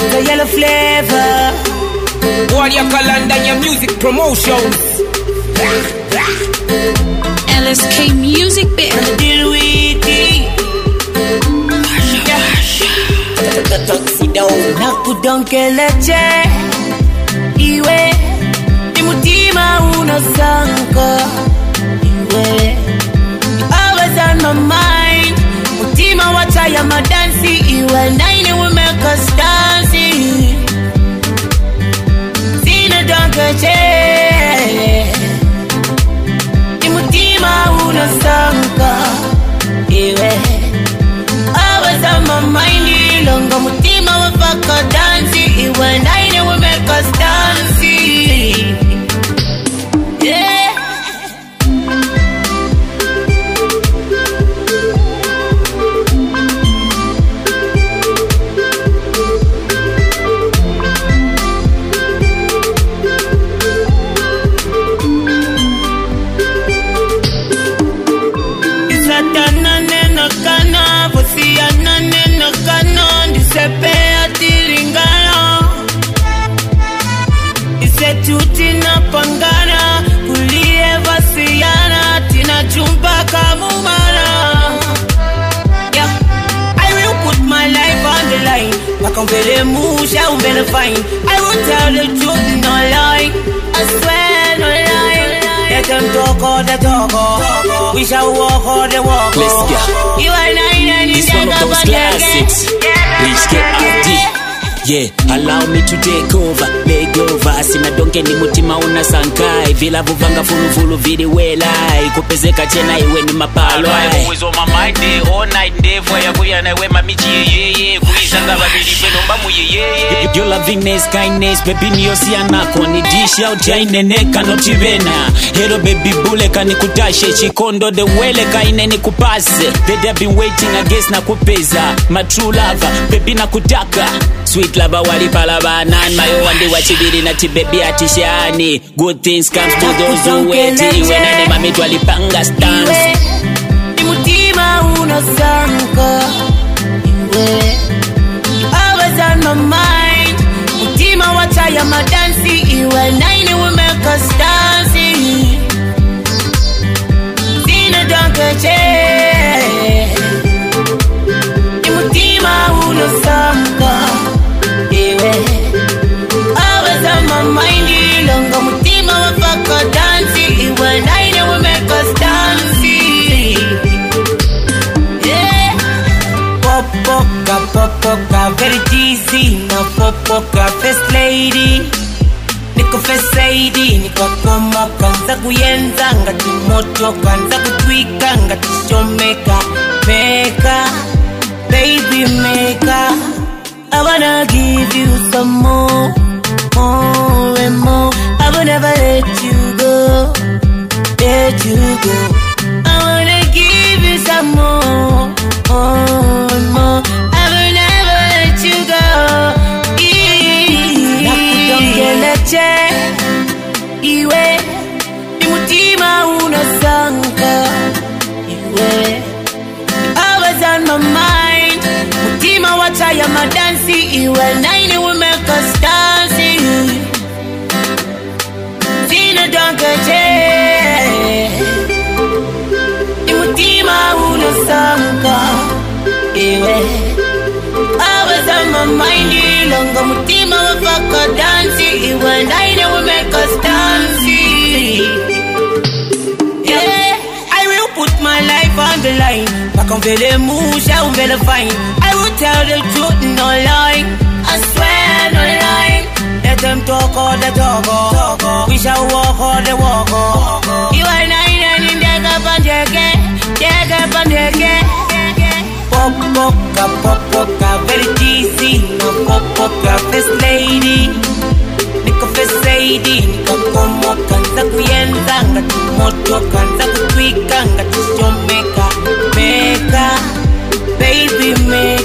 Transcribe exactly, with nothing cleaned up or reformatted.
the yellow flavor. Warrior Kalanda music promotions. L S K music band. Deal with it. Nakudonkeleche iwe ni mutima unasanka iwe always on my mind mutima wacha ya madansi iwe nine we make us dance sina donkeche ni mutima unasanka iwe always on my mind longa mutima wafaka dansi iwe nine we make us dance yeah. Isatana nena kana vosiana nena kana disepea tilingana isetuti na pangana kulie vasiana tina jumpa kamumana yeah. I will put my life on the line wakamvele musha umbele fine I will tell the truth no lie I swear no lie let them talk all the talk we shall walk all the walk. Let's go. You are nine and it's one of those classics. Let's get out deep. Yeah, allow me to take over, leg over. Sina donke ni mutima unasankai vilavu vanga fulu fulu vidi welai kupezeka tena iwe ni mapalo I always on my mind day all night day for ya kuya na we mamichi ye ye kuisanga babili kweno mbamu ye ye your lovingness kindness baby niosiana koni dish out ya ineneka notivena hello baby bule kani kutashe chikondo de wele kaine ni kupase baby I've been waiting I guess na kupeza my true lover baby na kutaka sweet lava wali palabanan mayo wandi wachibiri na tibebi atishani good things comes to those who wait wenane mami twalipanga stance ni mutima unasanka iwe always on my mind mutima wacha ya madansi iwe nine we make us dance sina donkeche ni mutima unasanka always on my mind longa mutima wafaka dansi iwe nine we make us dance yeah. Popoka popoka very easy na popoka first lady niko first lady niko koma kanza kuyenza ngati moto kanza kutwika ngati shomeka meka baby meka I wanna give you some more, more and more. I will never let you go, let you go. I wanna give you some more, more and more. I will never let you go. Nakudongeleche, iwe ni mutima unasanka, iwe always on my mind. Mutima wacha ya madansi iwe nine we make us dance sina donkeche ni mutima unasanka iwe always on my mind longa mutima wafaka dansi iwe nine we make us dance yeah. I will put my life on the line wakamvele musha umbele fine I will tell the truth no lie I swear no lie let them talk all the talk we shall walk all the walk you are nine and in the pandeke deke pandeke popoka popoka very easy no popoka first lady niko first lady niko komo kanza kuyenza ngati moto kanza kutwika ngati shomeka meka baby meka